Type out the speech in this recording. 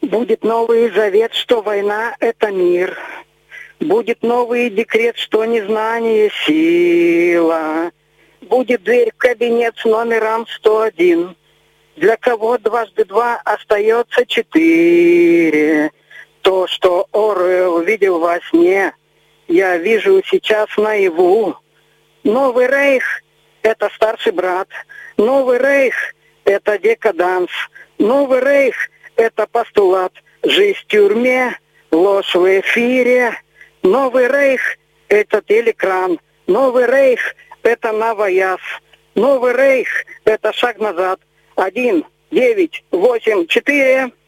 Будет Новый Завет, что война — это мир. Будет новый декрет, что незнание — сила. Будет дверь в кабинет с номером 101. Для кого дважды два остается 4. То, что Оруэлл видел во сне, я вижу сейчас наяву. Новый рейх — это старший брат. Новый рейх — это декаданс. Новый рейх — это постулат. Жизнь в тюрьме, ложь в эфире. Новый рейх — это телекран. Новый рейх — это новояз. Новый рейх — это шаг назад. 1, 9, 8, 4.